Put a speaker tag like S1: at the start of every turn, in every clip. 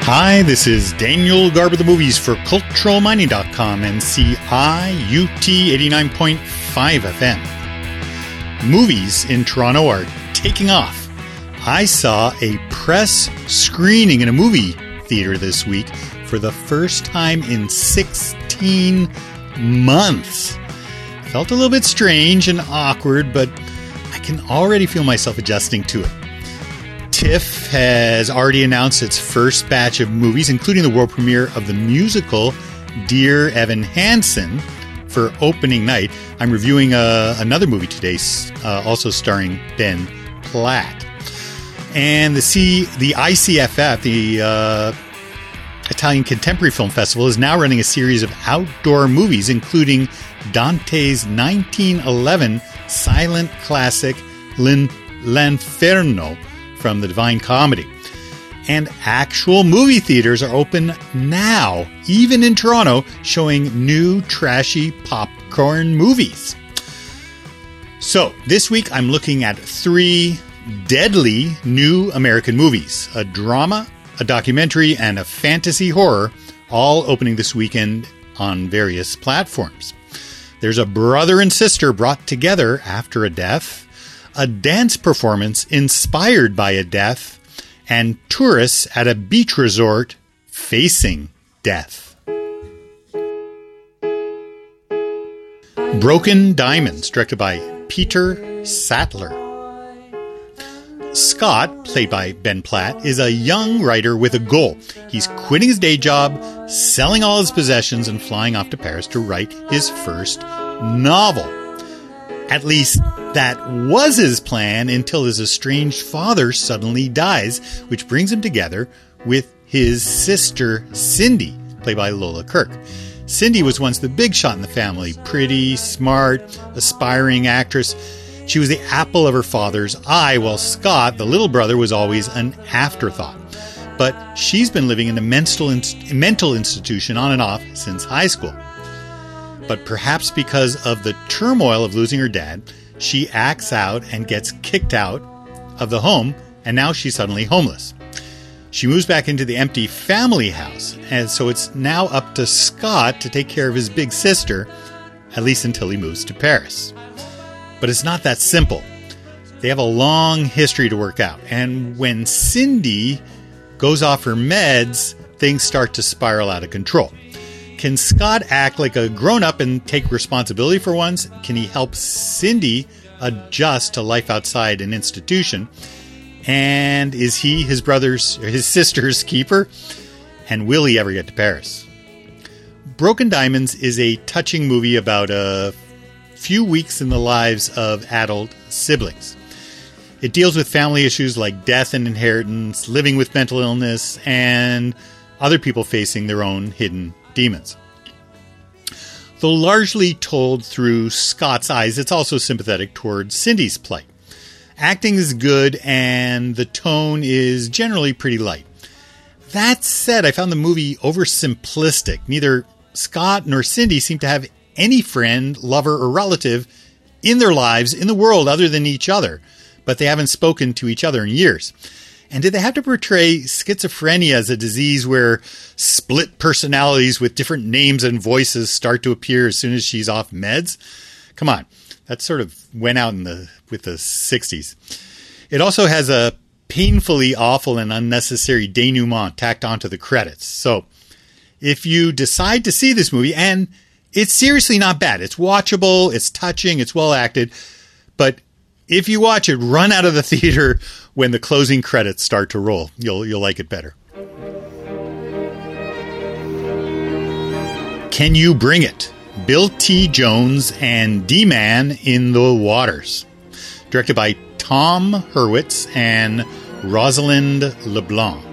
S1: Hi, this is Daniel Garber, the movies for CulturalMining.com and CIUT 89.5 FM. Movies in Toronto are taking off. I saw a press screening in a movie theater this week for the first time in 16 months. Felt a little bit strange and awkward, but I can already feel myself adjusting to it. TIFF has already announced its first batch of movies, including the world premiere of the musical Dear Evan Hansen for opening night. I'm reviewing another movie today, also starring Ben Platt. And the ICFF, the Italian Contemporary Film Festival, is now running a series of outdoor movies, including Dante's 1911 silent classic L'Inferno from the Divine Comedy. And actual movie theaters are open now, even in Toronto, showing new trashy popcorn movies. So, this week I'm looking at 3 deadly new American movies: a drama, a documentary, and a fantasy horror, all opening this weekend on various platforms. There's a brother and sister brought together after a death, a dance performance inspired by a death, and tourists at a beach resort facing death. Broken Diamonds, directed by Peter Sattler. Scott, played by Ben Platt, is a young writer with a goal. He's quitting his day job, selling all his possessions, and flying off to Paris to write his first novel. At least that was his plan until his estranged father suddenly dies, which brings him together with his sister Cindy, played by Lola Kirk. Cindy was once the big shot in the family, pretty, smart, aspiring actress. She was the apple of her father's eye, while Scott, the little brother, was always an afterthought. But she's been living in a mental institution on and off since high school. But perhaps because of the turmoil of losing her dad, she acts out and gets kicked out of the home, and now she's suddenly homeless. She moves back into the empty family house, and so it's now up to Scott to take care of his big sister, at least until he moves to Paris. But it's not that simple. They have a long history to work out, and when Cindy goes off her meds, things start to spiral out of control. Can Scott act like a grown-up and take responsibility for once? Can he help Cindy adjust to life outside an institution? And is he his sister's keeper? And will he ever get to Paris? Broken Diamonds is a touching movie about a few weeks in the lives of adult siblings. It deals with family issues like death and inheritance, living with mental illness, and other people facing their own hidden demons. Though largely told through Scott's eyes, it's also sympathetic towards Cindy's plight. Acting is good and the tone is generally pretty light. That said, I found the movie oversimplistic. Neither Scott nor Cindy seem to have any friend, lover, or relative in their lives in the world other than each other, but they haven't spoken to each other in years. And did they have to portray schizophrenia as a disease where split personalities with different names and voices start to appear as soon as she's off meds? Come on, that sort of went out with the 60s. It also has a painfully awful and unnecessary denouement tacked onto the credits. So if you decide to see this movie, and it's seriously not bad. It's watchable, it's touching, it's well acted, but if you watch it, run out of the theater when the closing credits start to roll. You'll like it better. Can You Bring It? Bill T. Jones and D-Man in the Waters. Directed by Tom Hurwitz and Rosalind LeBlanc.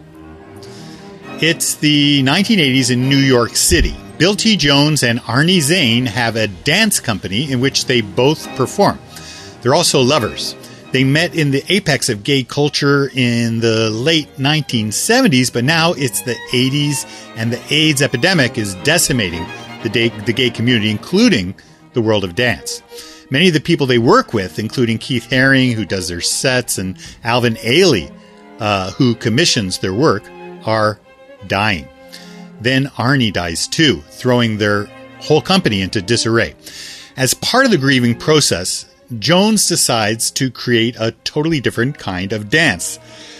S1: It's the 1980s in New York City. Bill T. Jones and Arnie Zane have a dance company in which they both perform. They're also lovers. They met in the apex of gay culture in the late 1970s, but now it's the 80s and the AIDS epidemic is decimating the gay community, including the world of dance. Many of the people they work with, including Keith Haring, who does their sets, and Alvin Ailey, who commissions their work, are dying. Then Arnie dies too, throwing their whole company into disarray. As part of the grieving process, Jones decides to create a totally different kind of dance.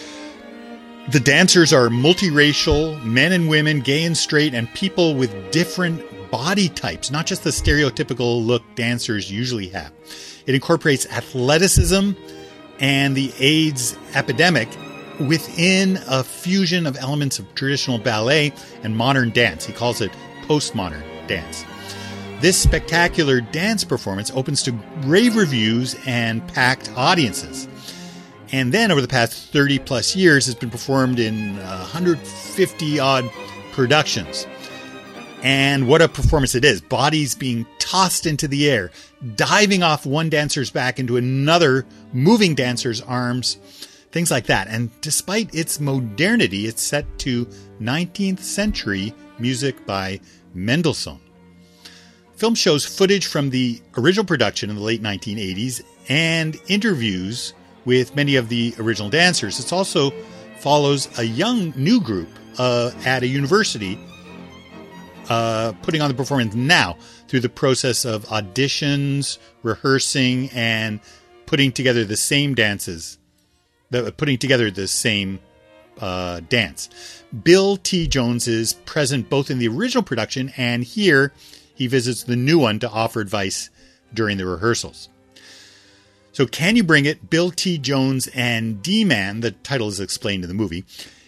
S1: The dancers are multiracial, men and women, gay and straight, and people with different body types, not just the stereotypical look dancers usually have. It incorporates athleticism and the AIDS epidemic within a fusion of elements of traditional ballet and modern dance. He calls it postmodern dance. This spectacular dance performance opens to rave reviews and packed audiences. And then over the past 30 plus years, it's been performed in 150 odd productions. And what a performance it is. Bodies being tossed into the air, diving off one dancer's back into another moving dancer's arms, things like that. And despite its modernity, it's set to 19th century music by Mendelssohn. Film shows footage from the original production in the late 1980s and interviews with many of the original dancers. It also follows a young new group at a university putting on the performance now through the process of auditions, rehearsing, and putting together the same dances, putting together the same dance. Bill T. Jones is present both in the original production and here he visits the new one to offer advice during the rehearsals. So Can You Bring It? Bill T. Jones and D-Man, the title is explained in the movie,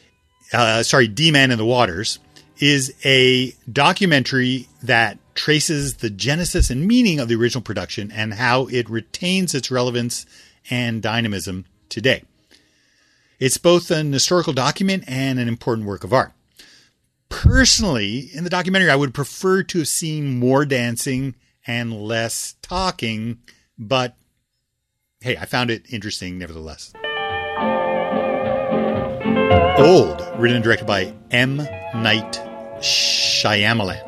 S1: D-Man in the Waters, is a documentary that traces the genesis and meaning of the original production and how it retains its relevance and dynamism today. It's both an historical document and an important work of art. Personally, in the documentary, I would prefer to have seen more dancing and less talking, but hey, I found it interesting nevertheless. Old, written and directed by M. Night Shyamalan.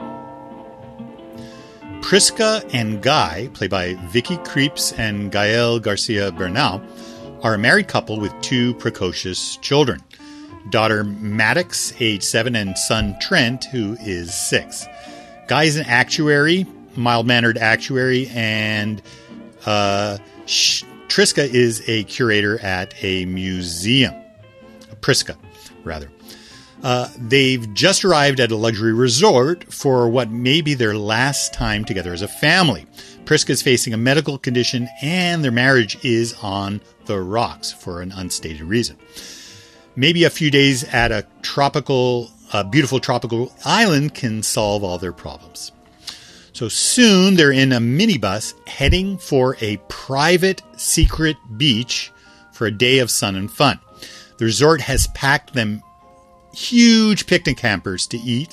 S1: Priska and Guy, played by Vicky Krieps and Gael Garcia Bernal, are a married couple with two precocious children. Daughter Maddox, age 7, and son Trent, who is 6. Guy is an actuary, mild-mannered actuary, and Triska is a curator at a museum. Priska, rather. They've just arrived at a luxury resort for what may be their last time together as a family. Priska is facing a medical condition, and their marriage is on the rocks for an unstated reason. Maybe a few days at a beautiful tropical island can solve all their problems. So soon they're in a minibus heading for a private secret beach for a day of sun and fun. The resort has packed them huge picnic hampers to eat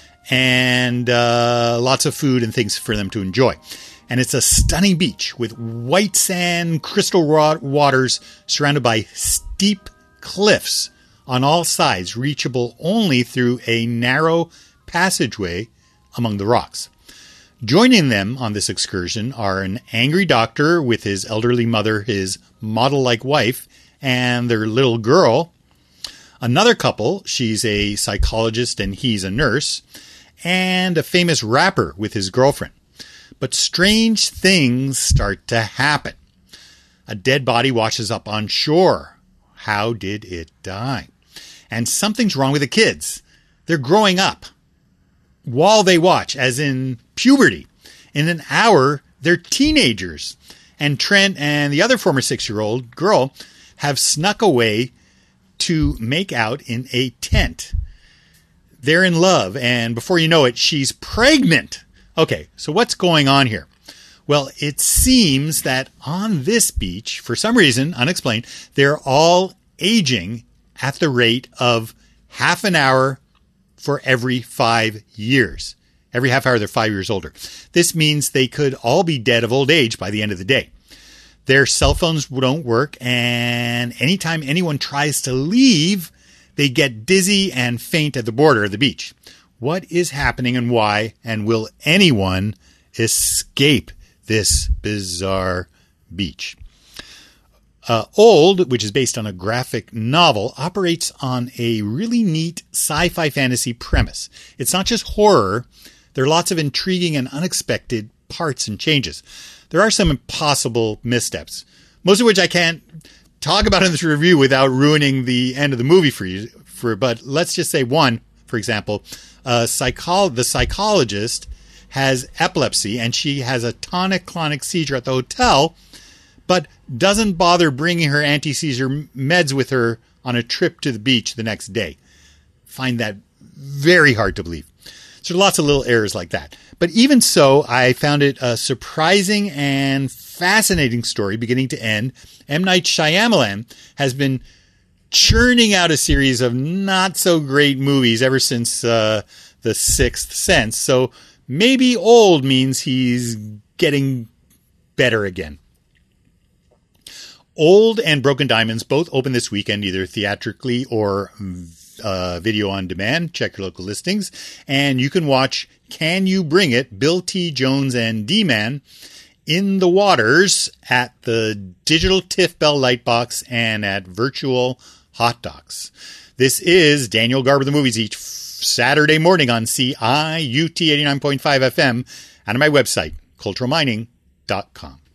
S1: and lots of food and things for them to enjoy. And it's a stunning beach with white sand, crystal waters surrounded by steep cliffs on all sides, reachable only through a narrow passageway among the rocks. Joining them on this excursion are an angry doctor with his elderly mother, his model-like wife, and their little girl. Another couple, she's a psychologist and he's a nurse, and a famous rapper with his girlfriend. But strange things start to happen. A dead body washes up on shore. How did it die? And something's wrong with the kids. They're growing up while they watch, as in puberty. In an hour, they're teenagers. And Trent and the other former 6-year-old girl have snuck away to make out in a tent. They're in love, and before you know it, she's pregnant. Okay, so what's going on here? Well, it seems that on this beach, for some reason, unexplained, they're all aging at the rate of half an hour for every 5 years. Every half hour, they're 5 years older. This means they could all be dead of old age by the end of the day. Their cell phones don't work, and anytime anyone tries to leave, they get dizzy and faint at the border of the beach. What is happening and why, and will anyone escape this bizarre beach? Old, which is based on a graphic novel, operates on a really neat sci-fi fantasy premise. It's not just horror. There are lots of intriguing and unexpected parts and changes. There are some impossible missteps, most of which I can't talk about in this review without ruining the end of the movie for you. But let's just say one, for example, the psychologist has epilepsy and she has a tonic-clonic seizure at the hotel, but doesn't bother bringing her anti-seizure meds with her on a trip to the beach the next day. Find that very hard to believe. So lots of little errors like that. But even so, I found it a surprising and fascinating story beginning to end. M. Night Shyamalan has been churning out a series of not so great movies ever since The Sixth Sense. So maybe Old means he's getting better again. Old and Broken Diamonds both open this weekend, either theatrically or video on demand. Check your local listings. And you can watch Can You Bring It? Bill T. Jones and D-Man in the Waters at the Digital TIFF Bell Lightbox and at Virtual Hot Docs. This is Daniel Garber the Movies each Saturday morning on CIUT 89.5 FM and on my website, culturalmining.com.